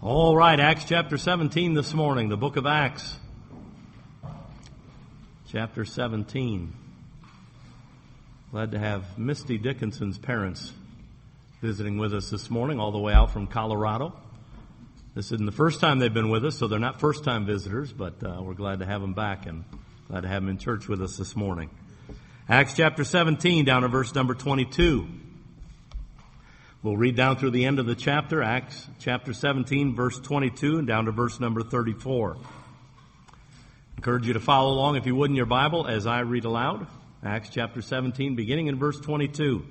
All right, Acts chapter 17 this morning, the book of Acts. Chapter 17. Glad to have Misty Dickinson's parents visiting with us this morning, all the way out from Colorado. This isn't the first time they've been with us, so they're not first-time visitors, but we're glad to have them back and glad to have them in church with us this morning. Acts chapter 17, down to verse number 22. We'll read down through the end of the chapter, Acts chapter 17, verse 22, and down to verse number 34. Encourage you to follow along, if you would, in your Bible as I read aloud. Acts chapter 17, beginning in verse 22.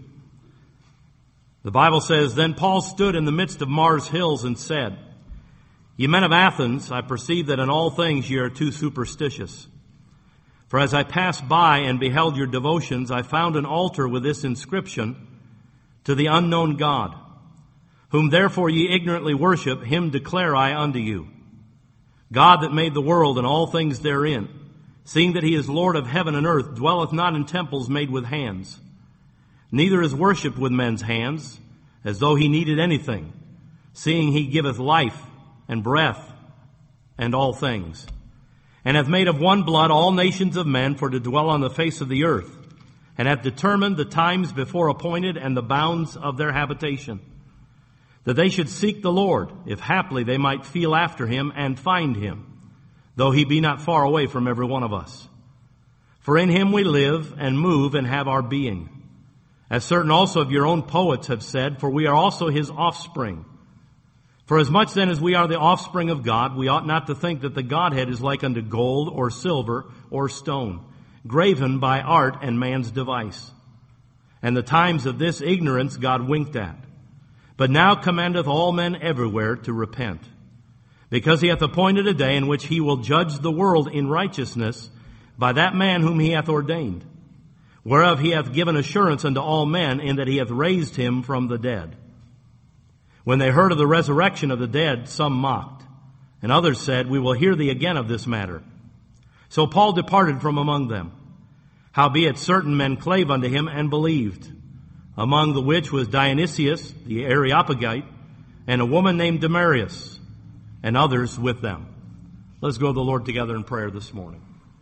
The Bible says, "Then Paul stood in the midst of Mars Hills and said, 'Ye men of Athens, I perceive that in all things ye are too superstitious. For as I passed by and beheld your devotions, I found an altar with this inscription, To the unknown God, whom therefore ye ignorantly worship, him declare I unto you. God that made the world and all things therein, seeing that he is Lord of heaven and earth, dwelleth not in temples made with hands, neither is worshipped with men's hands, as though he needed anything, seeing he giveth life and breath and all things, and hath made of one blood all nations of men for to dwell on the face of the earth, and hath determined the times before appointed and the bounds of their habitation, that they should seek the Lord, if haply they might feel after him and find him, though he be not far away from every one of us. For in him we live and move and have our being. As certain also of your own poets have said, for we are also his offspring. For as much then as we are the offspring of God, we ought not to think that the Godhead is like unto gold or silver or stone, graven by art and man's device. And the times of this ignorance God winked at, but now commandeth all men everywhere to repent, because he hath appointed a day in which he will judge the world in righteousness by that man whom he hath ordained, whereof he hath given assurance unto all men, in that he hath raised him from the dead. When they heard of the resurrection of the dead, some mocked, and others said, We will hear thee again of this matter. So Paul departed from among them. Howbeit certain men clave unto him and believed, among the which was Dionysius the Areopagite, and a woman named Damaris, and others with them." Let's go to the Lord together in prayer this morning.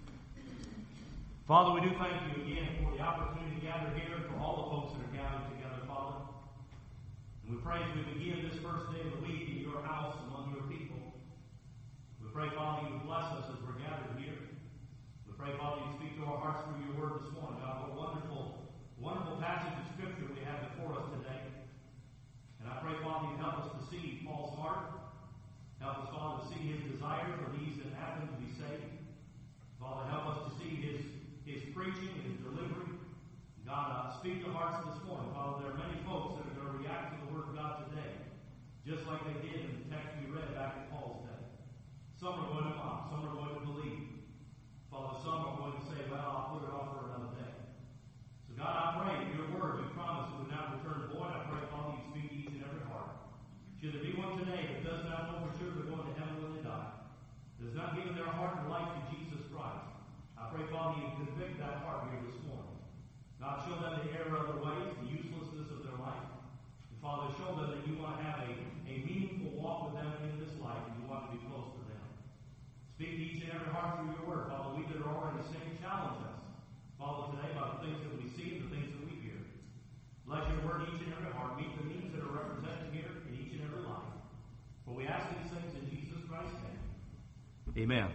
Father, we do thank you again for the opportunity to gather here and for all the folks that are gathered together, Father. And we pray as we begin this first day of the week in your house among your people. We pray, Father, you bless us as we're gathered here. We pray, Father, you speak to our hearts through your word this morning. God, what a wonderful, wonderful passage of Scripture we have before us today. And I pray, Father, you help us to see Paul's heart. Help us, Father, to see his desire for these in Athens to be saved. Father, help us to see his preaching and his delivery. God, speak to hearts this morning. Father, there are many folks that are going to react to the word of God today, just like they did in the text we read back in Paul's day. Some are going to mock, some are going to believe. Father, some are going to say, well, I'll put it off for another day. So God, I pray that your word, you promise, would not return void. I pray, Father, you speak to each and every heart. Should there be one today that does not know for sure they're going to heaven when they die, does not give their heart and life to Jesus Christ, I pray, Father, you convict that heart here this morning. God, show them the error of their ways, the uselessness of their life. And Father, show them that you want to have a meaningful walk with them in this life, and you want to be close to them. Speak to each and every heart through your word. Father, we that are already saved, challenge us, Father, today about the things that we see and the things that we hear. Let your word each and every heart meet the needs that are represented here in each and every life. For we ask these things in Jesus Christ's name. Amen.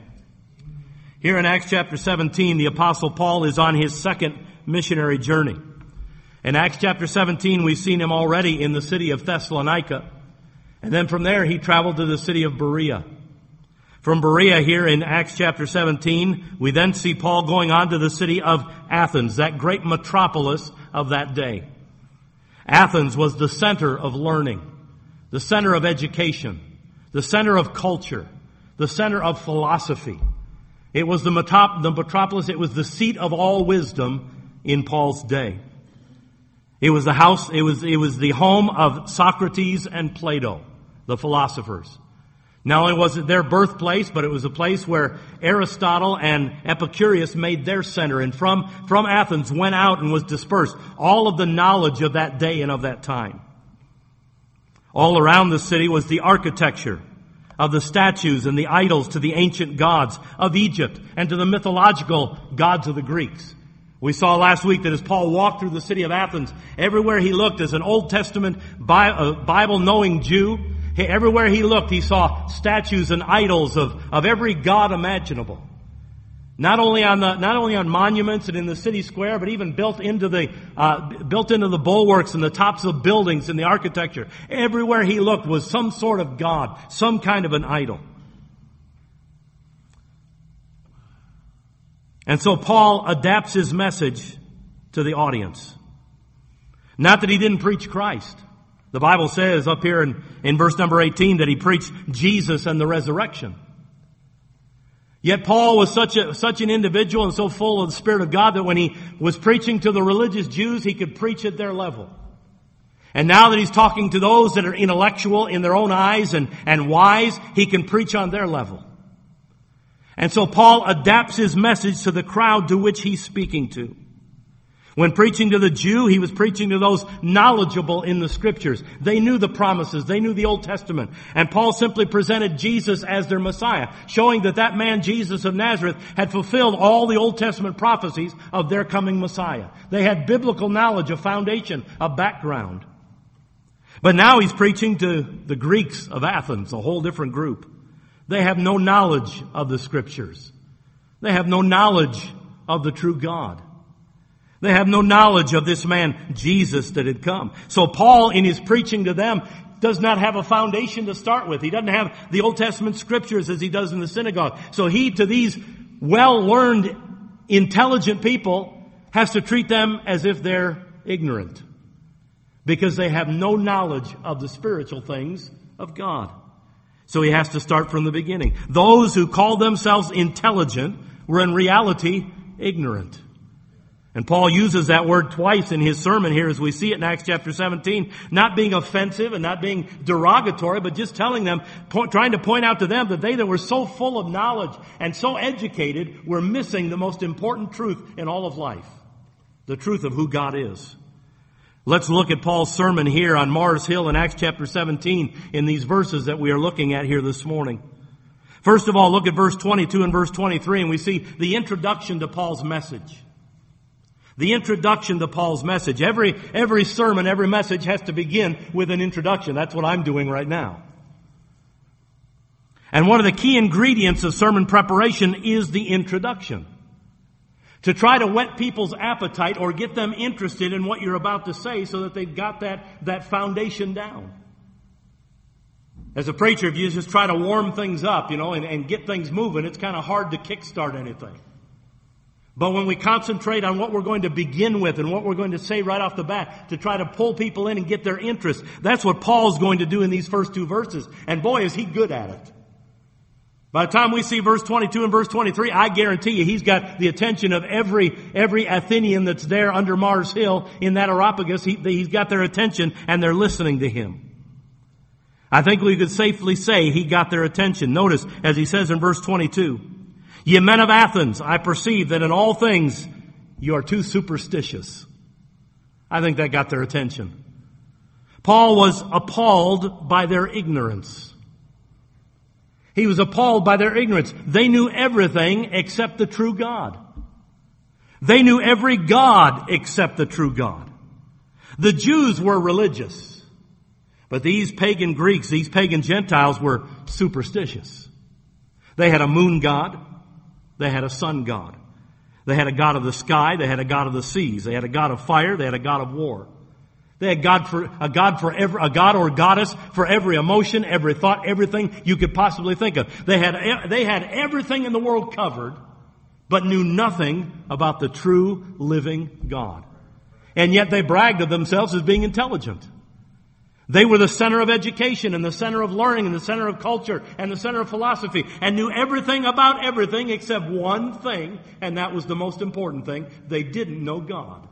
Here in Acts chapter 17, the Apostle Paul is on his second missionary journey. In Acts chapter 17, we've seen him already in the city of Thessalonica. And then from there, he traveled to the city of Berea. From Berea here in Acts chapter 17, we then see Paul going on to the city of Athens, that great metropolis of that day. Athens was the center of learning, the center of education, the center of culture, the center of philosophy. It was the metropolis, it was the seat of all wisdom in Paul's day. It was the home of Socrates and Plato, the philosophers. Not only was it their birthplace, but it was a place where Aristotle and Epicurus made their center. And from Athens went out and was dispersed all of the knowledge of that day and of that time. All around the city was the architecture of the statues and the idols to the ancient gods of Egypt and to the mythological gods of the Greeks. We saw last week that as Paul walked through the city of Athens, everywhere he looked as an Old Testament Bible-knowing Jew, everywhere he looked he saw statues and idols of every god imaginable. Not only on monuments and in the city square, but even built into the bulwarks and the tops of buildings and the architecture. Everywhere he looked was some sort of god, some kind of an idol. And so Paul adapts his message to the audience. Not that he didn't preach Christ. The Bible says up here in verse number 18 that he preached Jesus and the resurrection. Yet Paul was such an individual and so full of the Spirit of God that when he was preaching to the religious Jews, he could preach at their level. And now that he's talking to those that are intellectual in their own eyes and wise, he can preach on their level. And so Paul adapts his message to the crowd to which he's speaking to. When preaching to the Jew, he was preaching to those knowledgeable in the Scriptures. They knew the promises. They knew the Old Testament. And Paul simply presented Jesus as their Messiah, showing that man, Jesus of Nazareth, had fulfilled all the Old Testament prophecies of their coming Messiah. They had biblical knowledge, a foundation, a background. But now he's preaching to the Greeks of Athens, a whole different group. They have no knowledge of the Scriptures. They have no knowledge of the true God. They have no knowledge of this man, Jesus, that had come. So Paul, in his preaching to them, does not have a foundation to start with. He doesn't have the Old Testament Scriptures as he does in the synagogue. So he, to these well-learned, intelligent people, has to treat them as if they're ignorant, because they have no knowledge of the spiritual things of God. So he has to start from the beginning. Those who call themselves intelligent were in reality ignorant. And Paul uses that word twice in his sermon here as we see it in Acts chapter 17, not being offensive and not being derogatory, but just telling them, trying to point out to them that they that were so full of knowledge and so educated were missing the most important truth in all of life, the truth of who God is. Let's look at Paul's sermon here on Mars Hill in Acts chapter 17 in these verses that we are looking at here this morning. First of all, look at verse 22 and verse 23, and we see the introduction to Paul's message. The introduction to Paul's message. Every sermon, every message has to begin with an introduction. That's what I'm doing right now. And one of the key ingredients of sermon preparation is the introduction. To try to whet people's appetite or get them interested in what you're about to say so that they've got that foundation down. As a preacher, if you just try to warm things up, and get things moving, it's kind of hard to kickstart anything. But when we concentrate on what we're going to begin with and what we're going to say right off the bat to try to pull people in and get their interest, that's what Paul's going to do in these first two verses. And boy, is he good at it. By the time we see verse 22 and verse 23, I guarantee you he's got the attention of every Athenian that's there under Mars Hill in that Areopagus. He's got their attention and they're listening to him. I think we could safely say he got their attention. Notice, as he says in verse 22, "Ye men of Athens, I perceive that in all things you are too superstitious." I think that got their attention. Paul was appalled by their ignorance. He was appalled by their ignorance. They knew everything except the true God. They knew every God except the true God. The Jews were religious, but these pagan Greeks, these pagan Gentiles were superstitious. They had a moon god. They had a sun god. They had a god of the sky. They had a god of the seas. They had a god of fire. They had a god of war. They had a god or goddess for every emotion, every thought, everything you could possibly think of. They had everything in the world covered, but knew nothing about the true living God. And yet they bragged of themselves as being intelligent. They were the center of education and the center of learning and the center of culture and the center of philosophy and knew everything about everything except one thing, and that was the most important thing. They didn't know God.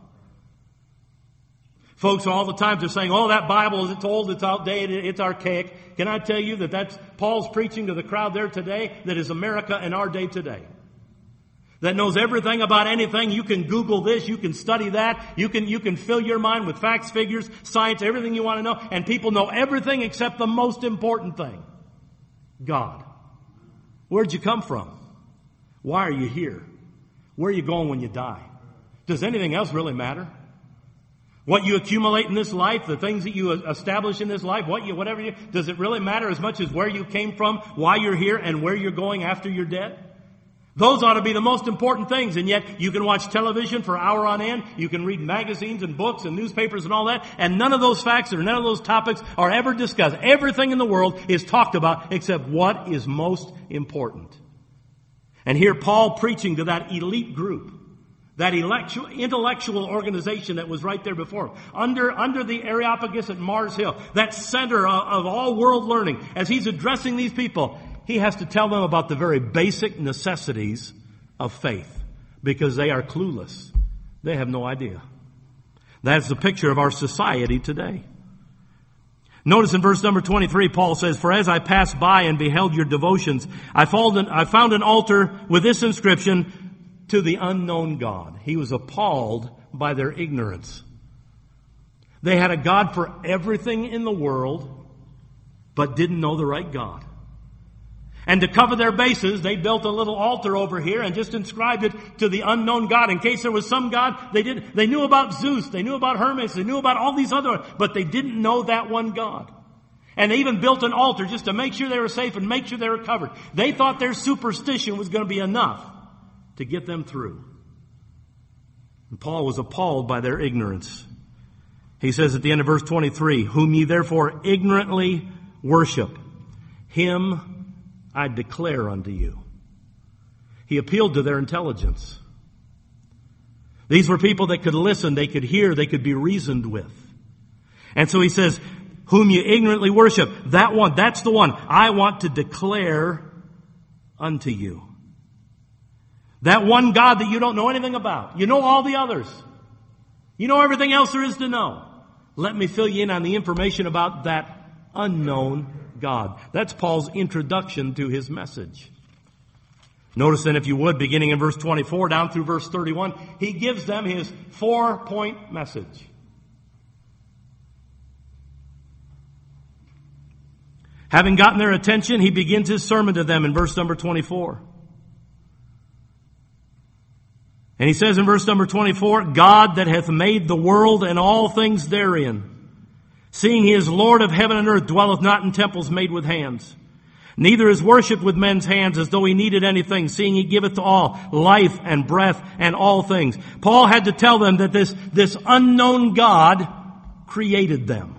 Folks all the time they're saying, "Oh, that Bible, it's old, it's outdated, it's archaic." Can I tell you that that's Paul's preaching to the crowd there today that is America in our day today? That knows everything about anything. You can Google this, you can study that, you can fill your mind with facts, figures, science, everything you want to know, and people know everything except the most important thing. God. Where'd you come from? Why are you here? Where are you going when you die? Does anything else really matter? What you accumulate in this life, the things that you establish in this life, does it really matter as much as where you came from, why you're here, and where you're going after you're dead? Those ought to be the most important things, and yet you can watch television for hour on end, you can read magazines and books and newspapers and all that, and none of those facts or none of those topics are ever discussed. Everything in the world is talked about except what is most important. And here Paul preaching to that elite group, that intellectual organization that was right there before him, under the Areopagus at Mars Hill, that center of all world learning. As he's addressing these people, he has to tell them about the very basic necessities of faith because they are clueless. They have no idea. That's the picture of our society today. Notice in verse number 23, Paul says, "For as I passed by and beheld your devotions, I found an altar with this inscription, to the unknown God." He was appalled by their ignorance. They had a God for everything in the world, but didn't know the right God. And to cover their bases, they built a little altar over here and just inscribed it to the unknown God. In case there was some God, they knew about Zeus, they knew about Hermes, they knew about all these other, but they didn't know that one God. And they even built an altar just to make sure they were safe and make sure they were covered. They thought their superstition was going to be enough to get them through. And Paul was appalled by their ignorance. He says at the end of verse 23, "Whom ye therefore ignorantly worship, him I declare unto you." He appealed to their intelligence. These were people that could listen, they could hear, they could be reasoned with. And so he says, "Whom you ignorantly worship, that one, that's the one I want to declare unto you." That one God that you don't know anything about. You know all the others. You know everything else there is to know. Let me fill you in on the information about that unknown God. That's Paul's introduction to his message. Notice then, if you would, beginning in verse 24 down through verse 31, he gives them his 4-point message. Having gotten their attention, he begins his sermon to them in verse number 24. And he says in verse number 24, "God that hath made the world and all things therein, seeing he is Lord of heaven and earth, dwelleth not in temples made with hands. Neither is worshipped with men's hands as though he needed anything, seeing he giveth to all life and breath and all things." Paul had to tell them that this unknown God created them.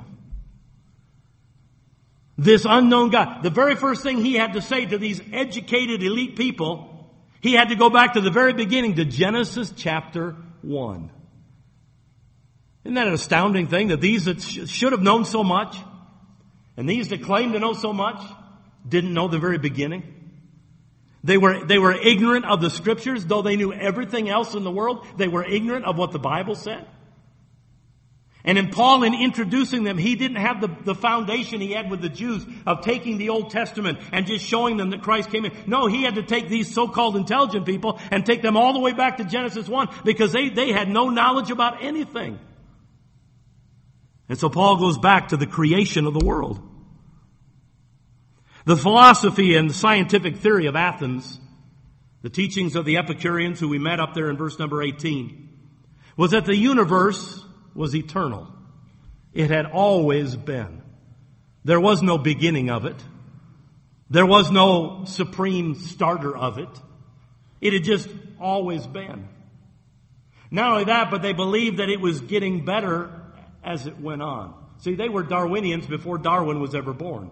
This unknown God. The very first thing he had to say to these educated elite people, he had to go back to the very beginning, to Genesis chapter 1. Isn't that an astounding thing that these that should have known so much and these that claim to know so much didn't know the very beginning? They were ignorant of the scriptures, though they knew everything else in the world. They were ignorant of what the Bible said. And in Paul, in introducing them, he didn't have the foundation he had with the Jews of taking the Old Testament and just showing them that Christ came in. No, he had to take these so-called intelligent people and take them all the way back to Genesis 1 because they had no knowledge about anything. And so Paul goes back to the creation of the world. The philosophy and the scientific theory of Athens, the teachings of the Epicureans who we met up there in verse number 18, was that the universe was eternal. It had always been. There was no beginning of it. There was no supreme starter of it. It had just always been. Not only that, but they believed that it was getting better as it went on. See, they were Darwinians before Darwin was ever born.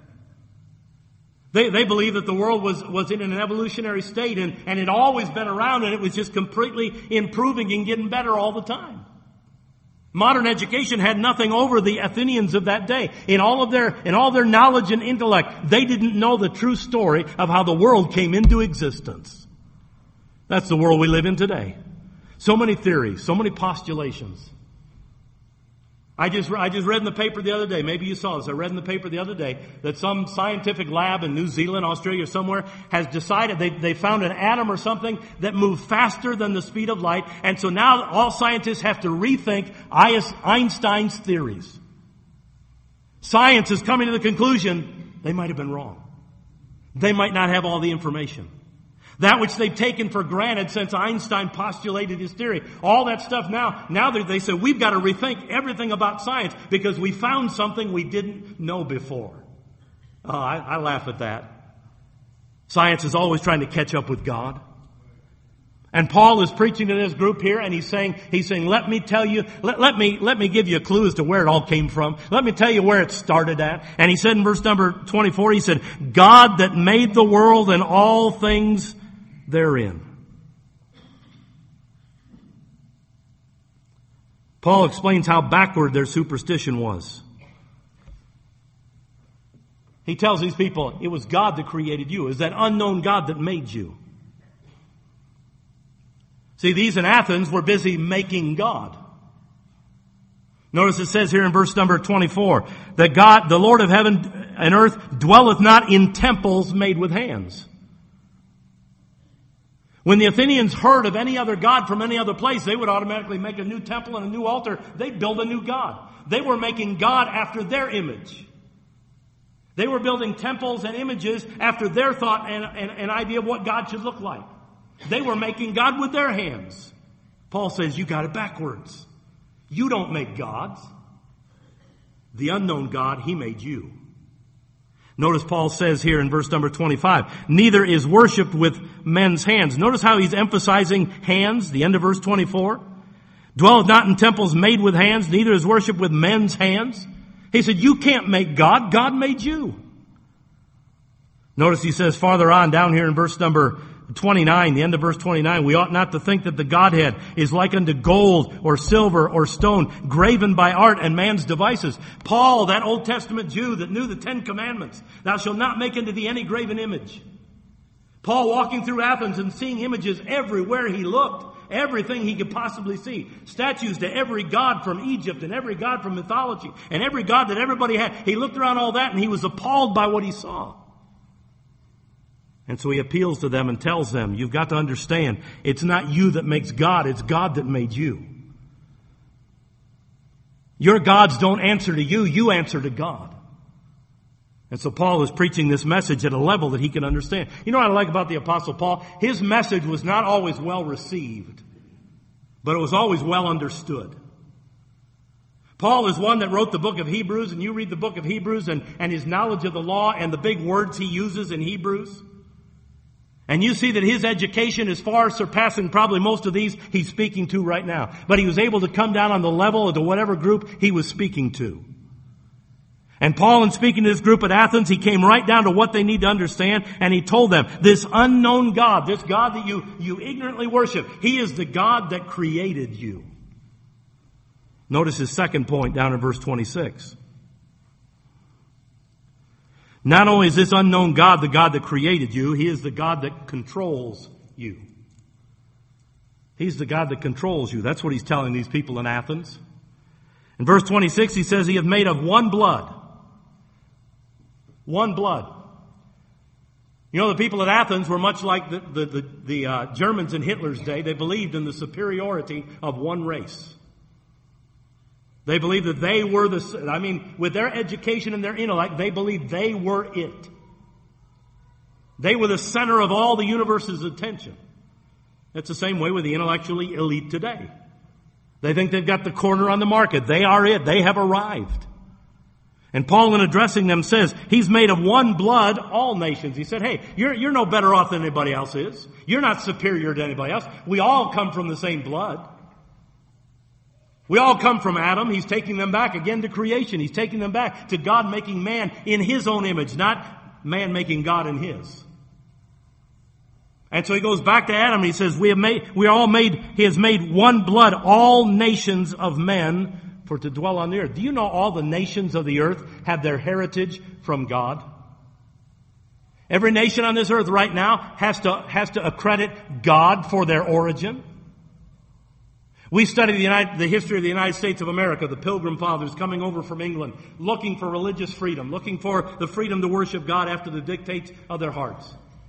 They believed that the world was in an evolutionary state and it had always been around and it was just completely improving and getting better all the time. Modern education had nothing over the Athenians of that day. In all their knowledge and intellect, they didn't know the true story of how the world came into existence. That's the world we live in today. So many theories, so many postulations. I just read in the paper the other day, maybe you saw this, I read in the paper the other day that some scientific lab in New Zealand, Australia, somewhere has decided they found an atom or something that moved faster than the speed of light, and so now all scientists have to rethink Einstein's theories. Science is coming to the conclusion they might have been wrong. They might not have all the information. That which they've taken for granted since Einstein postulated his theory. All that stuff now they say we've got to rethink everything about science because we found something we didn't know before. Oh, I laugh at that. Science is always trying to catch up with God. And Paul is preaching to this group here, and he's saying, let me tell you, let me give you a clue as to where it all came from. Let me tell you where it started at. And he said in verse number 24, he said, God that made the world and all things therein. Paul explains how backward their superstition was. He tells these people, it was God that created you. It was that unknown God that made you. See, these in Athens were busy making God. Notice it says here in verse number 24, that God, the Lord of heaven and earth, dwelleth not in temples made with hands. When the Athenians heard of any other god from any other place, they would automatically make a new temple and a new altar. They'd build a new god. They were making God after their image. They were building temples and images after their thought and idea of what God should look like. They were making God with their hands. Paul says, you got it backwards. You don't make gods. The unknown God, He made you. Notice Paul says here in verse number 25, neither is worshipped with men's hands. Notice how he's emphasizing hands, the end of verse 24. Dwelleth not in temples made with hands, neither is worshipped with men's hands. He said, you can't make God. God made you. Notice he says farther on down here in verse number 29, the end of verse 29, we ought not to think that the Godhead is like unto gold or silver or stone, graven by art and man's devices. Paul, that Old Testament Jew that knew the 10 Commandments, thou shalt not make unto thee any graven image. Paul walking through Athens and seeing images everywhere he looked, everything he could possibly see. Statues to every god from Egypt and every god from mythology and every god that everybody had. He looked around all that and he was appalled by what he saw. And so he appeals to them and tells them, you've got to understand, it's not you that makes God, it's God that made you. Your gods don't answer to you, you answer to God. And so Paul is preaching this message at a level that he can understand. You know what I like about the Apostle Paul? His message was not always well received, but it was always well understood. Paul is one that wrote the book of Hebrews, and you read the book of Hebrews and his knowledge of the law and the big words he uses in Hebrews. And you see that his education is far surpassing probably most of these he's speaking to right now. But he was able to come down on the level of whatever group he was speaking to. And Paul, in speaking to this group at Athens, he came right down to what they need to understand, and he told them, this unknown God, this God that you ignorantly worship, He is the God that created you. Notice his second point down in verse 26. Not only is this unknown God the God that created you, He is the God that controls you. He's the God that controls you. That's what he's telling these people in Athens. In verse 26, he says, He hath made of one blood. One blood. You know, the people at Athens were much like the Germans in Hitler's day. They believed in the superiority of one race. They believed that they were with their education and their intellect, they believed they were it. They were the center of all the universe's attention. It's the same way with the intellectually elite today. They think they've got the corner on the market. They are it. They have arrived. And Paul, in addressing them, says, He's made of one blood all nations. He said, hey, you're no better off than anybody else is. You're not superior to anybody else. We all come from the same blood. We all come from Adam. He's taking them back again to creation. He's taking them back to God making man in His own image, not man making God in his. And so he goes back to Adam and he says, He has made one blood all nations of men for to dwell on the earth. Do you know all the nations of the earth have their heritage from God? Every nation on this earth right now has to accredit God for their origin. We study the history of the United States of America, the Pilgrim Fathers coming over from England, looking for religious freedom, looking for the freedom to worship God after the dictates of their hearts.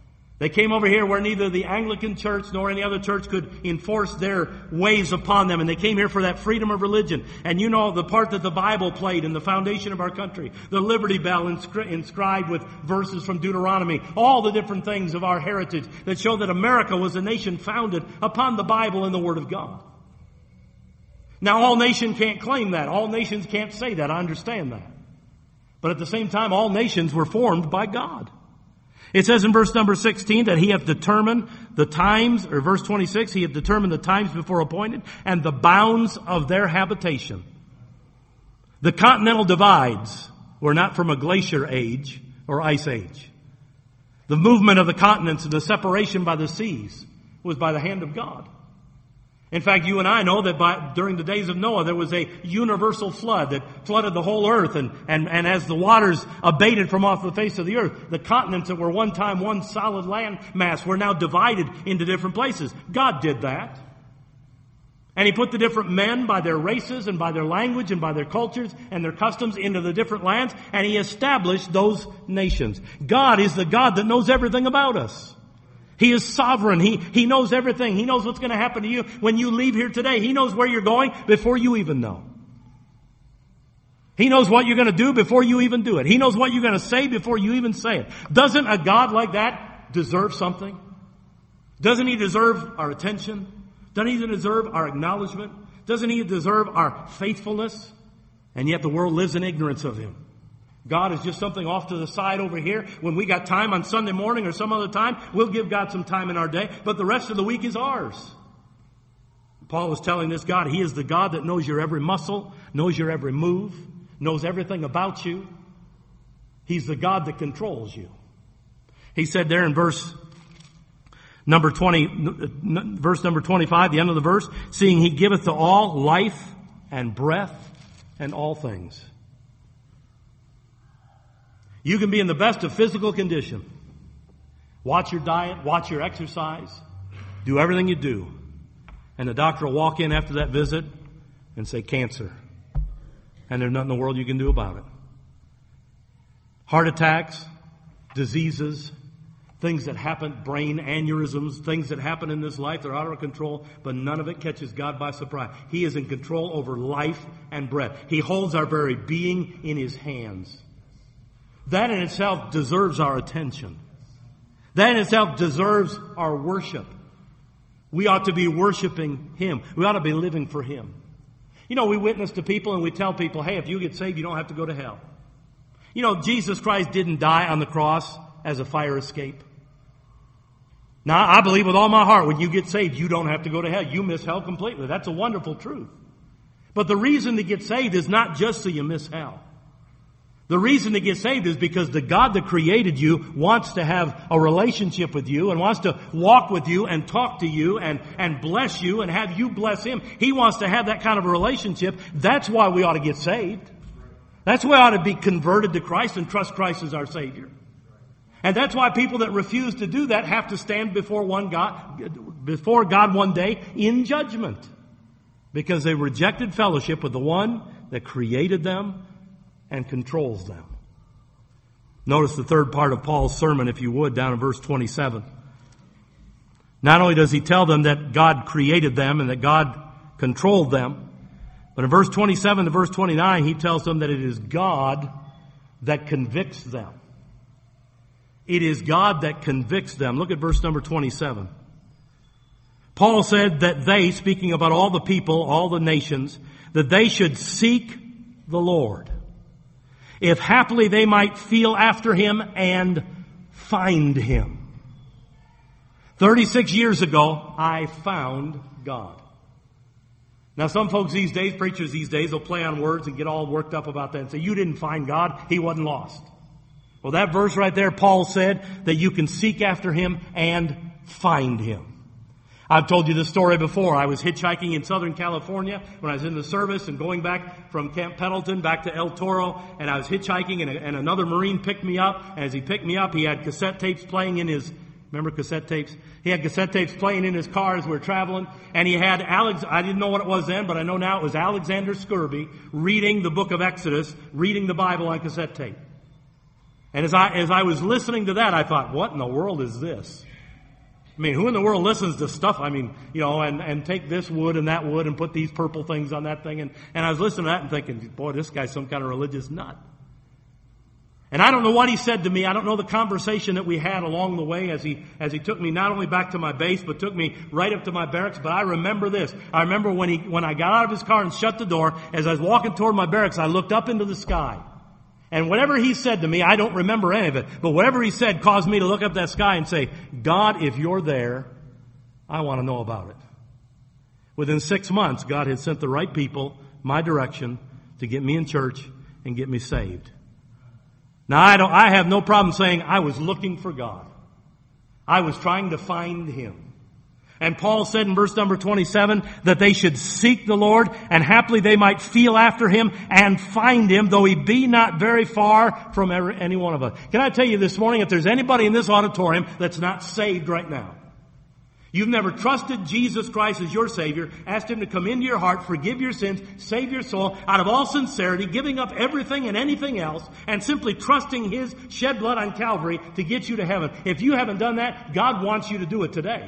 They came over here where neither the Anglican Church nor any other church could enforce their ways upon them. And they came here for that freedom of religion. And you know the part that the Bible played in the foundation of our country. The Liberty Bell inscribed with verses from Deuteronomy. All the different things of our heritage that show that America was a nation founded upon the Bible and the Word of God. Now all nations can't claim that. All nations can't say that. I understand that. But at the same time, all nations were formed by God. It says in verse number 16 that he hath determined the times, or verse 26, he hath determined the times before appointed and the bounds of their habitation. The continental divides were not from a glacier age or ice age. The movement of the continents and the separation by the seas was by the hand of God. In fact, you and I know that during the days of Noah, there was a universal flood that flooded the whole earth. And as the waters abated from off the face of the earth, the continents that were one time one solid land mass were now divided into different places. God did that. And He put the different men by their races and by their language and by their cultures and their customs into the different lands. And He established those nations. God is the God that knows everything about us. He is sovereign. He knows everything. He knows what's going to happen to you when you leave here today. He knows where you're going before you even know. He knows what you're going to do before you even do it. He knows what you're going to say before you even say it. Doesn't a God like that deserve something? Doesn't He deserve our attention? Doesn't He deserve our acknowledgement? Doesn't He deserve our faithfulness? And yet the world lives in ignorance of Him. God is just something off to the side over here. When we got time on Sunday morning or some other time, we'll give God some time in our day, but the rest of the week is ours. Paul was telling this God, He is the God that knows your every muscle, knows your every move, knows everything about you. He's the God that controls you. He said there in verse number 25, the end of the verse, seeing He giveth to all life and breath and all things. You can be in the best of physical condition. Watch your diet, watch your exercise, do everything you do. And the doctor will walk in after that visit and say, cancer. And there's nothing in the world you can do about it. Heart attacks, diseases, things that happen, brain aneurysms, things that happen in this life, they're out of control, but none of it catches God by surprise. He is in control over life and breath. He holds our very being in His hands. That in itself deserves our attention. That in itself deserves our worship. We ought to be worshiping Him. We ought to be living for Him. You know, we witness to people and we tell people, hey, if you get saved, you don't have to go to hell. You know, Jesus Christ didn't die on the cross as a fire escape. Now, I believe with all my heart, when you get saved, you don't have to go to hell. You miss hell completely. That's a wonderful truth. But the reason to get saved is not just so you miss hell. The reason to get saved is because the God that created you wants to have a relationship with you and wants to walk with you and talk to you and bless you and have you bless Him. He wants to have that kind of a relationship. That's why we ought to get saved. That's why we ought to be converted to Christ and trust Christ as our Savior. And that's why people that refuse to do that have to stand before God one day in judgment. Because they rejected fellowship with the one that created them and controls them. Notice the third part of Paul's sermon, if you would, down in verse 27. Not only does he tell them that God created them and that God controlled them, but in verse 27 to verse 29, he tells them that it is God that convicts them. It is God that convicts them. Look at verse number 27. Paul said that they, speaking about all the people, all the nations, that they should seek the Lord, if haply they might feel after Him and find Him. 36 years ago, I found God. Now some folks these days, preachers these days, will play on words and get all worked up about that and say, you didn't find God, He wasn't lost. Well, that verse right there, Paul said that you can seek after Him and find Him. I've told you this story before. I was hitchhiking in Southern California when I was in the service and going back from Camp Pendleton back to El Toro, and I was hitchhiking and another Marine picked me up. And as he picked me up, he had cassette tapes playing in his, remember cassette tapes? He had cassette tapes playing in his car as we were traveling, and he had I didn't know what it was then, but I know now it was Alexander Scurby reading the book of Exodus, reading the Bible on cassette tape. And as I was listening to that, I thought, what in the world is this? I mean, who in the world listens to stuff? I mean, and take this wood and that wood and put these purple things on that thing. And I was listening to that and thinking, boy, this guy's some kind of religious nut. And I don't know what he said to me. I don't know the conversation that we had along the way as he took me not only back to my base, but took me right up to my barracks. But I remember this. I remember when I got out of his car and shut the door, as I was walking toward my barracks, I looked up into the sky. And whatever he said to me, I don't remember any of it, but whatever he said caused me to look up that sky and say, God, if you're there, I want to know about it. Within 6 months, God had sent the right people my direction to get me in church and get me saved. Now, I have no problem saying I was looking for God. I was trying to find Him. And Paul said in verse number 27 that they should seek the Lord, and haply they might feel after Him and find Him, though He be not very far from any one of us. Can I tell you this morning, if there's anybody in this auditorium that's not saved right now, you've never trusted Jesus Christ as your Savior, asked Him to come into your heart, forgive your sins, save your soul, out of all sincerity, giving up everything and anything else, and simply trusting His shed blood on Calvary to get you to heaven. If you haven't done that, God wants you to do it today.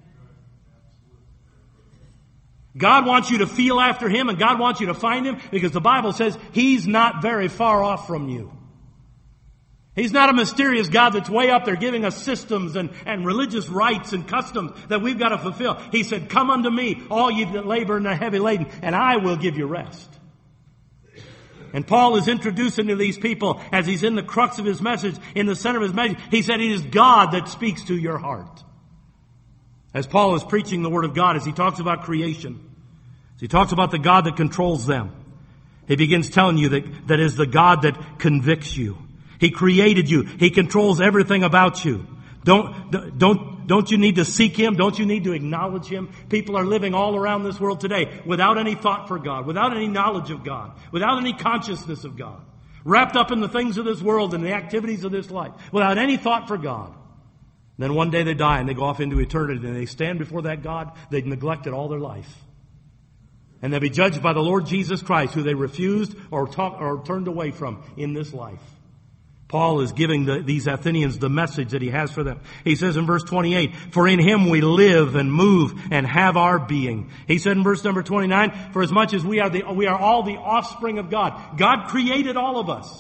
God wants you to feel after Him, and God wants you to find Him, because the Bible says He's not very far off from you. He's not a mysterious God that's way up there giving us systems and religious rites and customs that we've got to fulfill. He said, come unto me, all ye that labor and are heavy laden, and I will give you rest. And Paul is introducing to these people, as he's in the crux of his message, in the center of his message, he said it is God that speaks to your heart. As Paul is preaching the Word of God, as he talks about creation, as he talks about the God that controls them, he begins telling you that is the God that convicts you. He created you. He controls everything about you. Don't you need to seek Him? Don't you need to acknowledge Him? People are living all around this world today without any thought for God, without any knowledge of God, without any consciousness of God, wrapped up in the things of this world and the activities of this life, without any thought for God. Then one day they die and they go off into eternity and they stand before that God they've neglected all their life. And they'll be judged by the Lord Jesus Christ, who they refused or turned away from in this life. Paul is giving these Athenians the message that he has for them. He says in verse 28, for in Him we live and move and have our being. He said in verse number 29, for as much as we are all the offspring of God. God created all of us.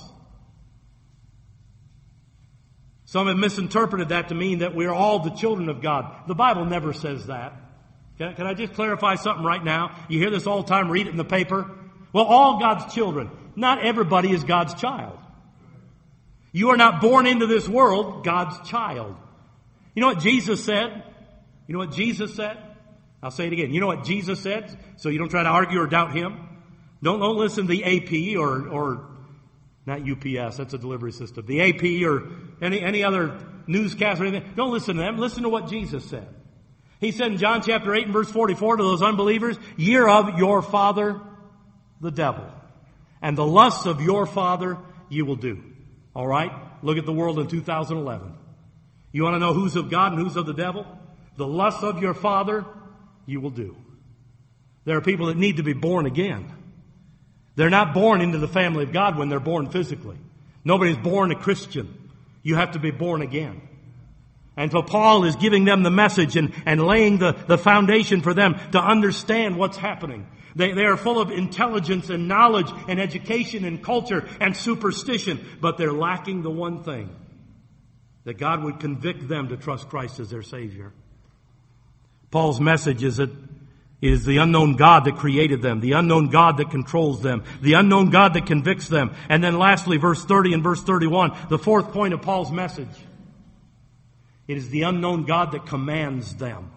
Some have misinterpreted that to mean that we're all the children of God. The Bible never says that. Can I just clarify something right now? You hear this all the time, read it in the paper. Well, all God's children. Not everybody is God's child. You are not born into this world God's child. You know what Jesus said? You know what Jesus said? I'll say it again. You know what Jesus said? So you don't try to argue or doubt Him. Don't listen to the AP or not UPS, that's a delivery system. The AP or any other newscast or anything. Don't listen to them. Listen to what Jesus said. He said in John chapter 8 and verse 44 to those unbelievers, ye are of your father, the devil, and the lusts of your father you will do. All right? Look at the world in 2011. You want to know who's of God and who's of the devil? The lusts of your father you will do. There are people that need to be born again. They're not born into the family of God when they're born physically. Nobody's born a Christian. You have to be born again. And so Paul is giving them the message and laying the foundation for them to understand what's happening. They are full of intelligence and knowledge and education and culture and superstition, but they're lacking the one thing, that God would convict them to trust Christ as their Savior. Paul's message is that it is the unknown God that created them, the unknown God that controls them, the unknown God that convicts them. And then lastly, verse 30 and verse 31, the fourth point of Paul's message. It is the unknown God that commands them.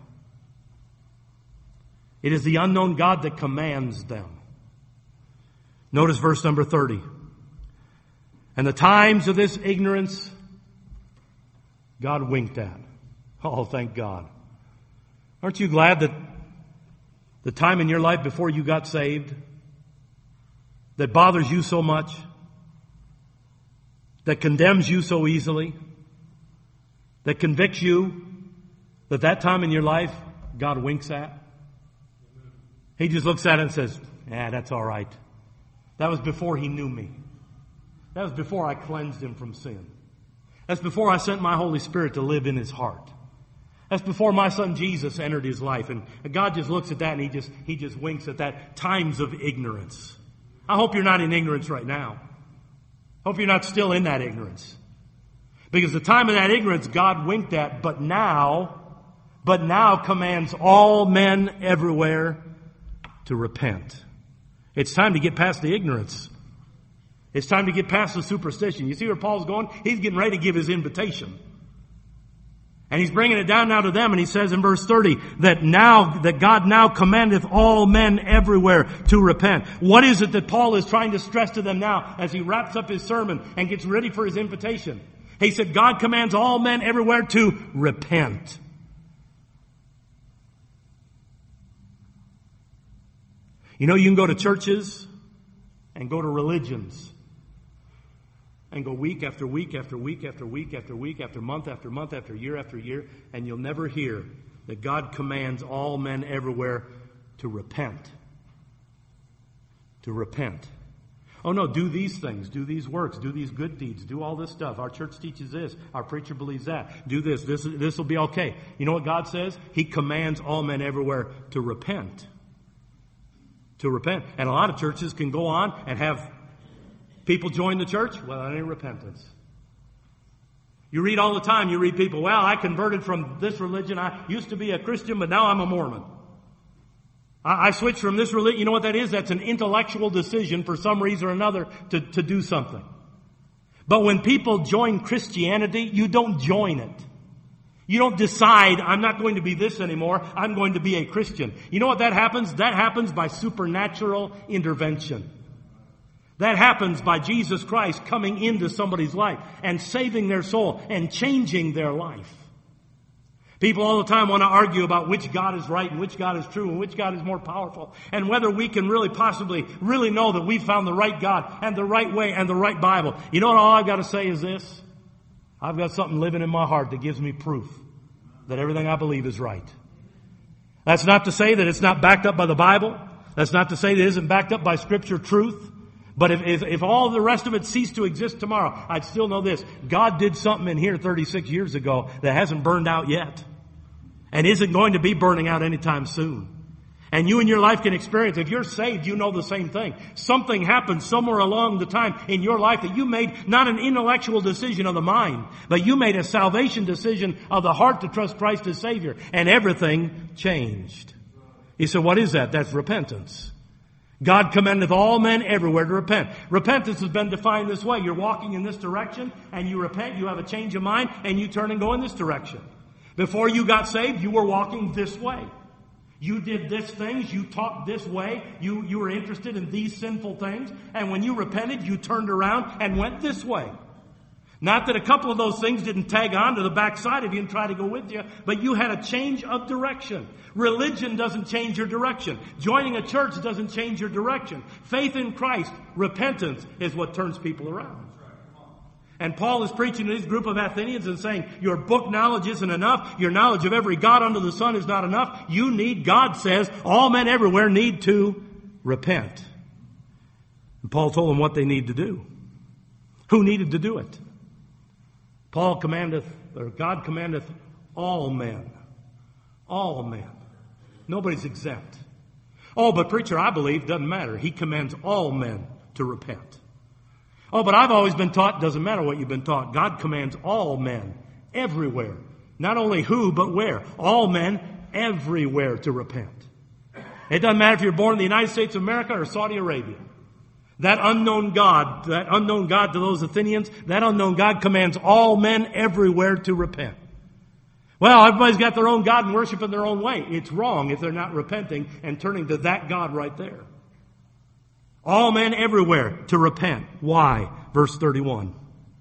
It is the unknown God that commands them. Notice verse number 30. And the times of this ignorance God winked at. Oh, thank God. Aren't you glad that the time in your life before you got saved that bothers you so much, that condemns you so easily, that convicts you, that time in your life God winks at? He just looks at it and says, that's all right. That was before He knew me. That was before I cleansed him from sin. That's before I sent my Holy Spirit to live in his heart. That's before my son Jesus entered his life. And God just looks at that and he just winks at that. Times of ignorance. I hope you're not in ignorance right now. Hope you're not still in that ignorance. Because the time of that ignorance God winked at, but now commands all men everywhere to repent. It's time to get past the ignorance. It's time to get past the superstition. You see where Paul's going? He's getting ready to give his invitation. And he's bringing it down now to them, and he says in verse 30 that God now commandeth all men everywhere to repent. What is it that Paul is trying to stress to them now as he wraps up his sermon and gets ready for his invitation? He said, God commands all men everywhere to repent. You know, you can go to churches and go to religions and go week after week after week after week after week after month after year, and you'll never hear that God commands all men everywhere to repent. To repent. Oh no, do these things, do these works, do these good deeds, do all this stuff. Our church teaches this, our preacher believes that. Do this will be okay. You know what God says? He commands all men everywhere to repent. To repent. And a lot of churches can go on and have people join the church. Well, that ain't repentance. You read all the time, you read people, well, I converted from this religion. I used to be a Christian, but now I'm a Mormon. I switched from this religion. You know what that is? That's an intellectual decision for some reason or another to do something. But when people join Christianity, you don't join it. You don't decide, I'm not going to be this anymore. I'm going to be a Christian. You know what that happens? That happens by supernatural intervention. That happens by Jesus Christ coming into somebody's life and saving their soul and changing their life. People all the time want to argue about which God is right and which God is true and which God is more powerful, and whether we can really possibly really know that we've found the right God and the right way and the right Bible. You know what all I've got to say is this? I've got something living in my heart that gives me proof that everything I believe is right. That's not to say that it's not backed up by the Bible. That's not to say that it isn't backed up by Scripture truth. But if all the rest of it ceased to exist tomorrow, I'd still know this. God did something in here 36 years ago that hasn't burned out yet. And isn't going to be burning out anytime soon. And you in your life can experience, if you're saved, you know the same thing. Something happened somewhere along the time in your life that you made not an intellectual decision of the mind, but you made a salvation decision of the heart to trust Christ as Savior. And everything changed. He said, what is that? That's repentance. God commandeth all men everywhere to repent. Repentance has been defined this way. You're walking in this direction and you repent, you have a change of mind, and you turn and go in this direction. Before you got saved, you were walking this way. You did this things, you talked this way, you were interested in these sinful things, and when you repented, you turned around and went this way. Not that a couple of those things didn't tag on to the backside of you and try to go with you, but you had a change of direction. Religion doesn't change your direction. Joining a church doesn't change your direction. Faith in Christ, repentance, is what turns people around. And Paul is preaching to this group of Athenians and saying, your book knowledge isn't enough. Your knowledge of every God under the sun is not enough. You need, God says, all men everywhere need to repent. And Paul told them what they need to do. Who needed to do it? God commandeth all men. All men. Nobody's exempt. Oh, but preacher, I believe, doesn't matter. He commands all men to repent. Oh, but I've always been taught, doesn't matter what you've been taught. God commands all men everywhere. Not only who, but where. All men everywhere to repent. It doesn't matter if you're born in the United States of America or Saudi Arabia. That unknown God to those Athenians, that unknown God commands all men everywhere to repent. Well, everybody's got their own God and worship in their own way. It's wrong if they're not repenting and turning to that God right there. All men everywhere to repent. Why? Verse 31.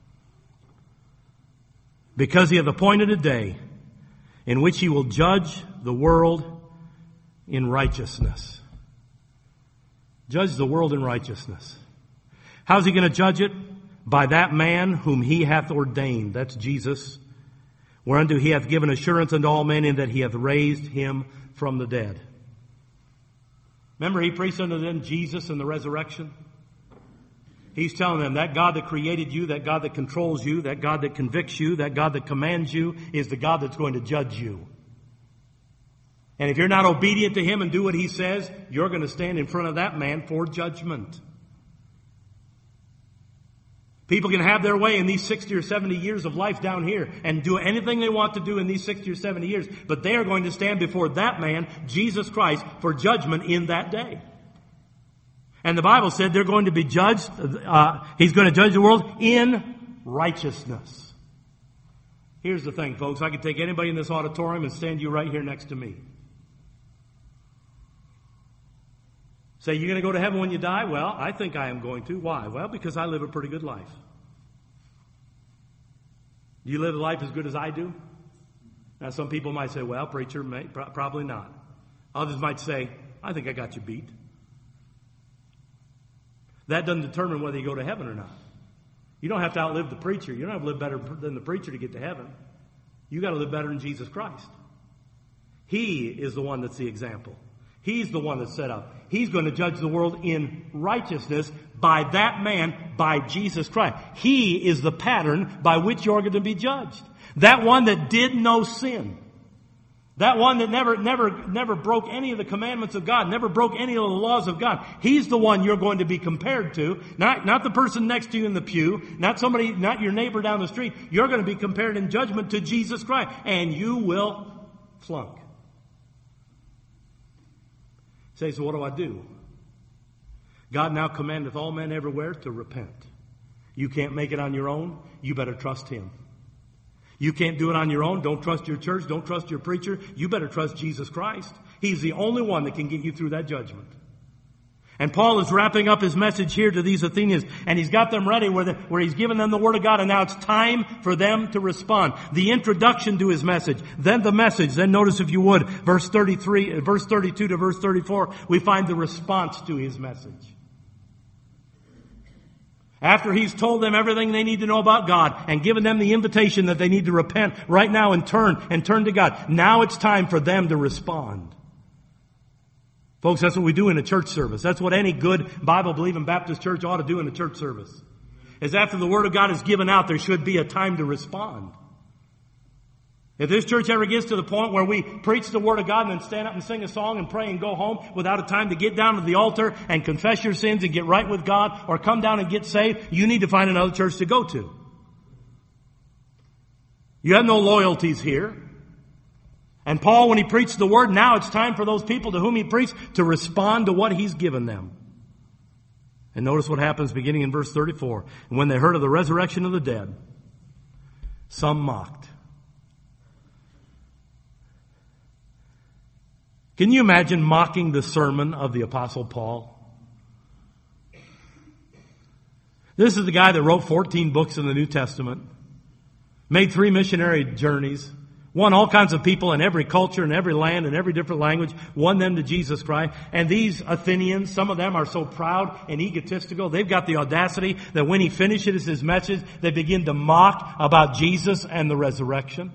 Because he hath appointed a day in which he will judge the world in righteousness. Judge the world in righteousness. How's he going to judge it? By that man whom he hath ordained. That's Jesus. Whereunto he hath given assurance unto all men in that he hath raised him from the dead. Remember, he preached unto them Jesus and the resurrection. He's telling them that God that created you, that God that controls you, that God that convicts you, that God that commands you is the God that's going to judge you. And if you're not obedient to him and do what he says, you're going to stand in front of that man for judgment. People can have their way in these 60 or 70 years of life down here and do anything they want to do in these 60 or 70 years, but they are going to stand before that man, Jesus Christ, for judgment in that day. And the Bible said they're going to be judged, he's going to judge the world in righteousness. Here's the thing, folks. I could take anybody in this auditorium and stand you right here next to me. Say, you're going to go to heaven when you die? Well, I think I am going to. Why? Well, because I live a pretty good life. Do you live a life as good as I do? Now, some people might say, well, preacher, probably not. Others might say, I think I got you beat. That doesn't determine whether you go to heaven or not. You don't have to outlive the preacher. You don't have to live better than the preacher to get to heaven. You got to live better than Jesus Christ. He is the one that's the example. He's the one that's set up. He's going to judge the world in righteousness by that man, by Jesus Christ. He is the pattern by which you're going to be judged. That one that did no sin. That one that never broke any of the commandments of God, never broke any of the laws of God. He's the one you're going to be compared to. Not the person next to you in the pew, not your neighbor down the street. You're going to be compared in judgment to Jesus Christ. And you will flunk. Say, so what do I do? God now commandeth all men everywhere to repent. You can't make it on your own. You better trust him. You can't do it on your own. Don't trust your church. Don't trust your preacher. You better trust Jesus Christ. He's the only one that can get you through that judgment. And Paul is wrapping up his message here to these Athenians, and he's got them ready where he's given them the Word of God, and now it's time for them to respond. The introduction to his message, then the message. Then notice, if you would, verse 32 to verse 34, we find the response to his message. After he's told them everything they need to know about God and given them the invitation that they need to repent right now and turn to God, now it's time for them to respond. Folks, that's what we do in a church service. That's what any good Bible-believing Baptist church ought to do in a church service. Is after the Word of God is given out, there should be a time to respond. If this church ever gets to the point where we preach the Word of God and then stand up and sing a song and pray and go home without a time to get down to the altar and confess your sins and get right with God or come down and get saved, you need to find another church to go to. You have no loyalties here. And Paul, when he preached the Word, now it's time for those people to whom he preached to respond to what he's given them. And notice what happens beginning in verse 34. And when they heard of the resurrection of the dead, some mocked. Can you imagine mocking the sermon of the Apostle Paul? This is the guy that wrote 14 books in the New Testament, made 3 missionary journeys, won all kinds of people in every culture and every land and every different language, won them to Jesus Christ. And these Athenians, some of them are so proud and egotistical, they've got the audacity that when he finishes his message, they begin to mock about Jesus and the resurrection.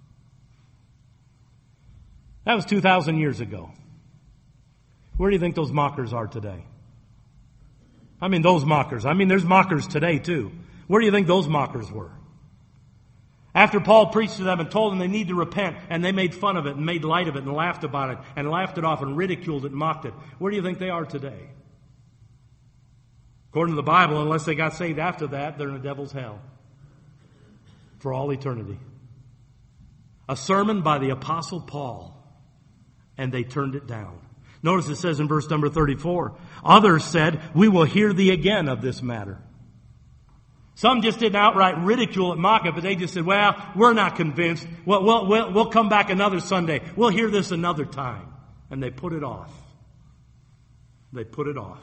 That was 2,000 years ago. Where do you think those mockers are today? I mean, those mockers. I mean, there's mockers today too. Where do you think those mockers were? After Paul preached to them and told them they need to repent, and they made fun of it and made light of it and laughed about it and laughed it off and ridiculed it and mocked it, where do you think they are today? According to the Bible, unless they got saved after that, they're in the devil's hell for all eternity. A sermon by the Apostle Paul, and they turned it down. Notice it says in verse number 34, others said, we will hear thee again of this matter. Some just didn't outright ridicule it, mock it, but they just said, well, we're not convinced. We'll come back another Sunday. We'll hear this another time. And they put it off. They put it off.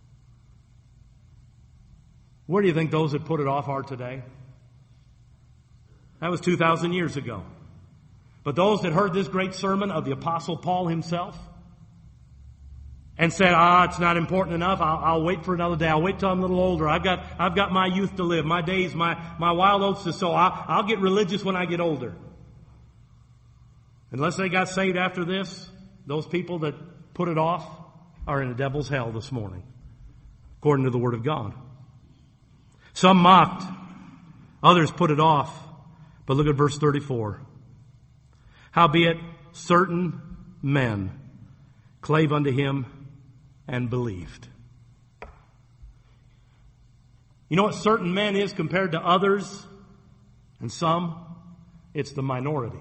Where do you think those that put it off are today? That was 2,000 years ago. But those that heard this great sermon of the Apostle Paul himself and said, it's not important enough. I'll wait for another day. I'll wait till I'm a little older. I've got my youth to live, my days, my wild oats to sow. I'll get religious when I get older. Unless they got saved after this, those people that put it off are in the devil's hell this morning, according to the Word of God. Some mocked. Others put it off. But look at verse 34. Howbeit certain men clave unto him and believed. You know what certain men is compared to others and some? It's the minority.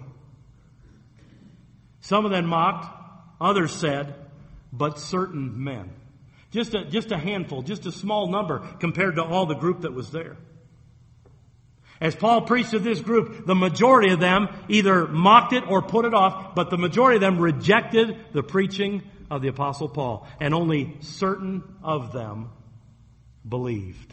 Some of them mocked, others said, but certain men. Just a handful, just a small number compared to all the group that was there. As Paul preached to this group, the majority of them either mocked it or put it off, but the majority of them rejected the preaching of the Apostle Paul. And only certain of them believed.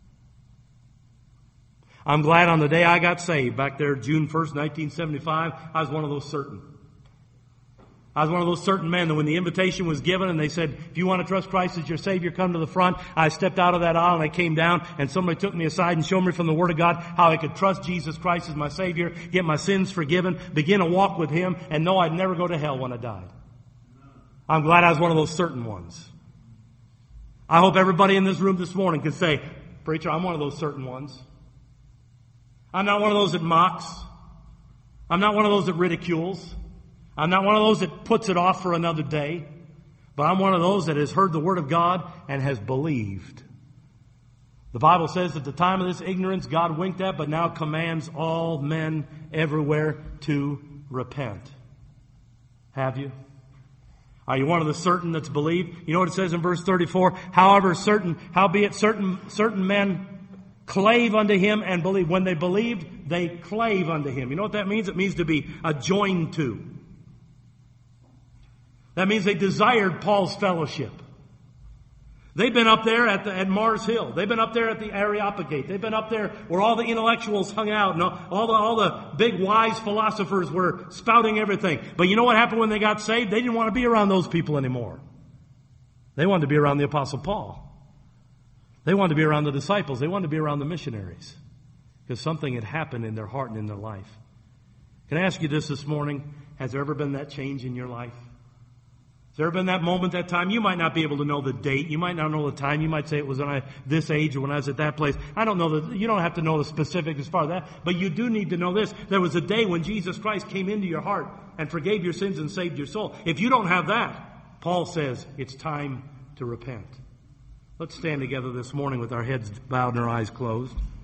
I'm glad on the day I got saved, back there June 1st, 1975, I was one of those certain. I was one of those certain men that when the invitation was given and they said, if you want to trust Christ as your Savior, come to the front. I stepped out of that aisle and I came down and somebody took me aside and showed me from the Word of God how I could trust Jesus Christ as my Savior, get my sins forgiven, begin a walk with Him, and know I'd never go to hell when I died. I'm glad I was one of those certain ones. I hope everybody in this room this morning can say, preacher, I'm one of those certain ones. I'm not one of those that mocks. I'm not one of those that ridicules. I'm not one of those that puts it off for another day, but I'm one of those that has heard the Word of God and has believed. The Bible says at the time of this ignorance, God winked at, but now commands all men everywhere to repent. Have you? Are you one of the certain that's believed? You know what it says in verse 34? Howbeit certain men clave unto him and believe. When they believed, they clave unto him. You know what that means? It means to be joined to. That means they desired Paul's fellowship. They've been up there at Mars Hill. They've been up there at the Areopagite. They've been up there where all the intellectuals hung out and all the big wise philosophers were spouting everything. But you know what happened when they got saved? They didn't want to be around those people anymore. They wanted to be around the Apostle Paul. They wanted to be around the disciples. They wanted to be around the missionaries. Because something had happened in their heart and in their life. Can I ask you this morning? Has there ever been that change in your life? Has there ever been that moment, that time? You might not be able to know the date. You might not know the time. You might say it was when I this age or when I was at that place. I don't know you don't have to know the specifics as far as that. But you do need to know this. There was a day when Jesus Christ came into your heart and forgave your sins and saved your soul. If you don't have that, Paul says it's time to repent. Let's stand together this morning with our heads bowed and our eyes closed.